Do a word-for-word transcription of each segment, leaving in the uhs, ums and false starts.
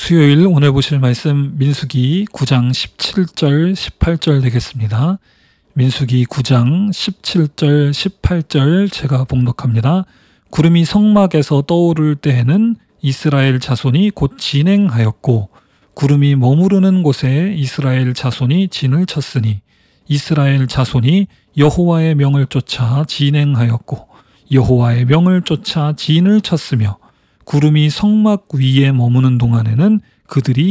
수요일 오늘 보실 말씀 민수기 구 장 십칠 절 십팔 절 되겠습니다. 민수기 구 장 십칠 절 십팔 절 제가 봉독합니다. 구름이 성막에서 떠오를 때에는 이스라엘 자손이 곧 진행하였고 구름이 머무르는 곳에 이스라엘 자손이 진을 쳤으니 이스라엘 자손이 여호와의 명을 쫓아 진행하였고 여호와의 명을 쫓아 진을 쳤으며 구름이 성막 위에 머무는 동안에는 그들이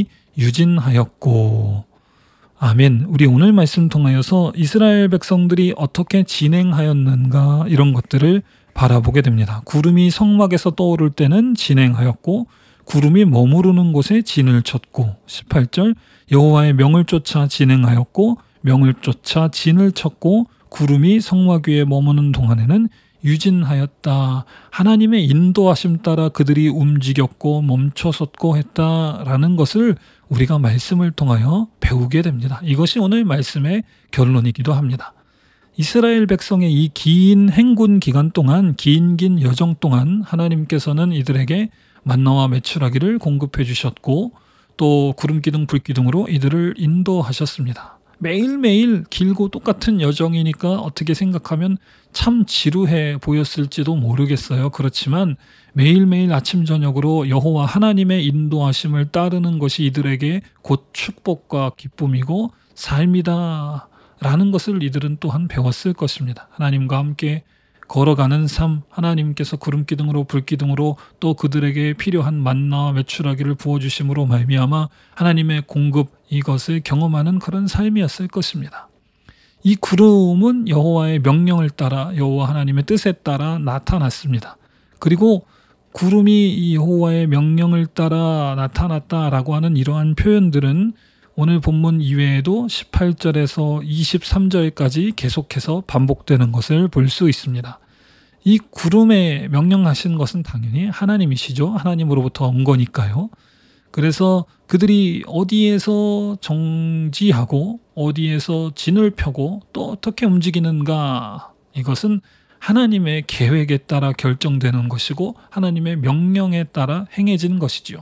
유진하였고. 아멘. 우리 오늘 말씀 통하여서 이스라엘 백성들이 어떻게 진행하였는가 이런 것들을 바라보게 됩니다. 구름이 성막에서 떠오를 때는 진행하였고 구름이 머무르는 곳에 진을 쳤고 십팔 절 여호와의 명을 쫓아 진행하였고 명을 쫓아 진을 쳤고 구름이 성막 위에 머무는 동안에는 유진하였다. 하나님의 인도하심 따라 그들이 움직였고 멈춰섰고 했다라는 것을 우리가 말씀을 통하여 배우게 됩니다. 이것이 오늘 말씀의 결론이기도 합니다. 이스라엘 백성의 이 긴 행군 기간 동안 긴 긴 여정 동안 하나님께서는 이들에게 만나와 메추라기를 공급해 주셨고 또 구름기둥 불기둥으로 이들을 인도하셨습니다. 매일매일 길고 똑같은 여정이니까 어떻게 생각하면 참 지루해 보였을지도 모르겠어요. 그렇지만 매일매일 아침 저녁으로 여호와 하나님의 인도하심을 따르는 것이 이들에게 곧 축복과 기쁨이고 삶이다 라는 것을 이들은 또한 배웠을 것입니다. 하나님과 함께 걸어가는 삶, 하나님께서 구름기둥으로 불기둥으로 또 그들에게 필요한 만나와 메추라기를 부어주심으로 말미암아 하나님의 공급 이것을 경험하는 그런 삶이었을 것입니다. 이 구름은 여호와의 명령을 따라 여호와 하나님의 뜻에 따라 나타났습니다. 그리고 구름이 이 여호와의 명령을 따라 나타났다라고 하는 이러한 표현들은 오늘 본문 이외에도 십팔 절에서 이십삼 절까지 계속해서 반복되는 것을 볼 수 있습니다. 이 구름에 명령하신 것은 당연히 하나님이시죠. 하나님으로부터 온 거니까요. 그래서 그들이 어디에서 정지하고 어디에서 진을 펴고 또 어떻게 움직이는가 이것은 하나님의 계획에 따라 결정되는 것이고 하나님의 명령에 따라 행해지는 것이지요.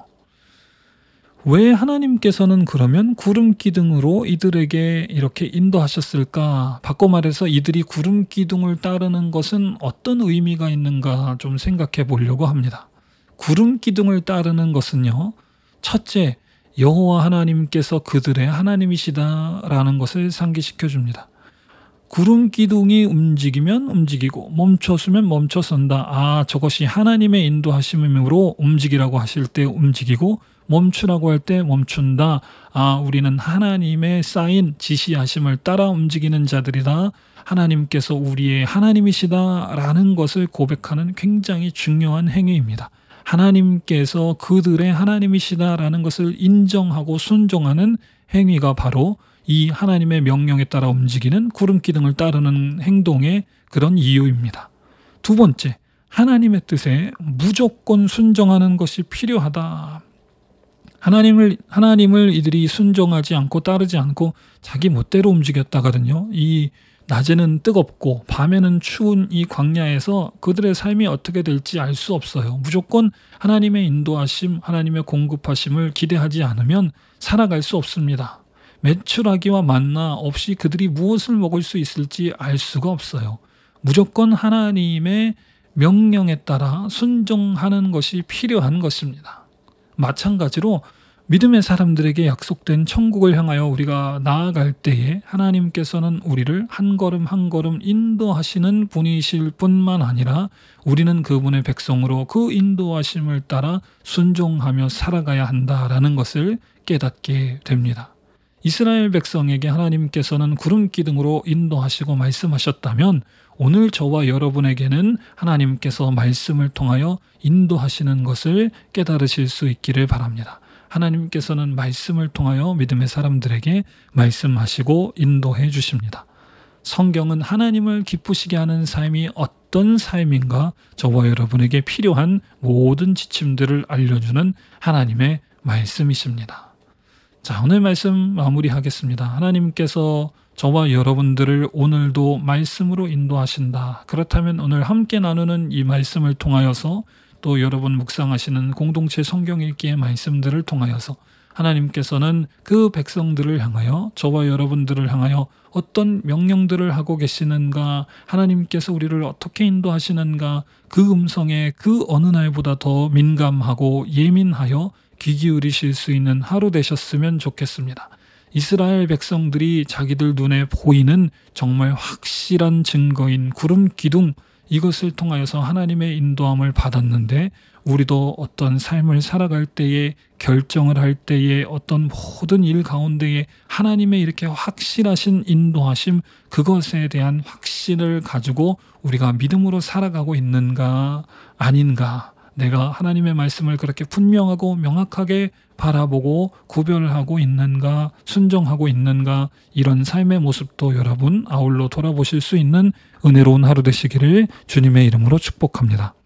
왜 하나님께서는 그러면 구름기둥으로 이들에게 이렇게 인도하셨을까? 바꿔 말해서 이들이 구름기둥을 따르는 것은 어떤 의미가 있는가 좀 생각해 보려고 합니다. 구름기둥을 따르는 것은요. 첫째, 여호와 하나님께서 그들의 하나님이시다라는 것을 상기시켜 줍니다. 구름기둥이 움직이면 움직이고 멈춰서면 멈춰선다. 아, 저것이 하나님의 인도하심으로 움직이라고 하실 때 움직이고 멈추라고 할 때 멈춘다. 아, 우리는 하나님의 쌓인 지시하심을 따라 움직이는 자들이다. 하나님께서 우리의 하나님이시다라는 것을 고백하는 굉장히 중요한 행위입니다. 하나님께서 그들의 하나님이시다라는 것을 인정하고 순종하는 행위가 바로 이 하나님의 명령에 따라 움직이는 구름기둥을 따르는 행동의 그런 이유입니다. 두 번째, 하나님의 뜻에 무조건 순종하는 것이 필요하다. 하나님을, 하나님을 이들이 순종하지 않고 따르지 않고 자기 멋대로 움직였다거든요. 이 낮에는 뜨겁고 밤에는 추운 이 광야에서 그들의 삶이 어떻게 될지 알 수 없어요. 무조건 하나님의 인도하심, 하나님의 공급하심을 기대하지 않으면 살아갈 수 없습니다. 메추라기와 만나 없이 그들이 무엇을 먹을 수 있을지 알 수가 없어요. 무조건 하나님의 명령에 따라 순종하는 것이 필요한 것입니다. 마찬가지로 믿음의 사람들에게 약속된 천국을 향하여 우리가 나아갈 때에 하나님께서는 우리를 한 걸음 한 걸음 인도하시는 분이실 뿐만 아니라 우리는 그분의 백성으로 그 인도하심을 따라 순종하며 살아가야 한다라는 것을 깨닫게 됩니다. 이스라엘 백성에게 하나님께서는 구름기둥으로 인도하시고 말씀하셨다면 오늘 저와 여러분에게는 하나님께서 말씀을 통하여 인도하시는 것을 깨달으실 수 있기를 바랍니다. 하나님께서는 말씀을 통하여 믿음의 사람들에게 말씀하시고 인도해 주십니다. 성경은 하나님을 기쁘시게 하는 삶이 어떤 삶인가 저와 여러분에게 필요한 모든 지침들을 알려주는 하나님의 말씀이십니다. 자, 오늘 말씀 마무리하겠습니다. 하나님께서 저와 여러분들을 오늘도 말씀으로 인도하신다. 그렇다면 오늘 함께 나누는 이 말씀을 통하여서 또 여러분 묵상하시는 공동체 성경 읽기의 말씀들을 통하여서 하나님께서는 그 백성들을 향하여, 저와 여러분들을 향하여 어떤 명령들을 하고 계시는가, 하나님께서 우리를 어떻게 인도하시는가, 그 음성에 그 어느 날보다 더 민감하고 예민하여 귀 기울이실 수 있는 하루 되셨으면 좋겠습니다. 이스라엘 백성들이 자기들 눈에 보이는 정말 확실한 증거인 구름 기둥, 이것을 통하여서 하나님의 인도함을 받았는데, 우리도 어떤 삶을 살아갈 때에, 결정을 할 때에, 어떤 모든 일 가운데에 하나님의 이렇게 확실하신 인도하심, 그것에 대한 확신을 가지고 우리가 믿음으로 살아가고 있는가 아닌가, 내가 하나님의 말씀을 그렇게 분명하고 명확하게 바라보고 구별하고 있는가, 순종하고 있는가, 이런 삶의 모습도 여러분 아울러 돌아보실 수 있는 은혜로운 하루 되시기를 주님의 이름으로 축복합니다.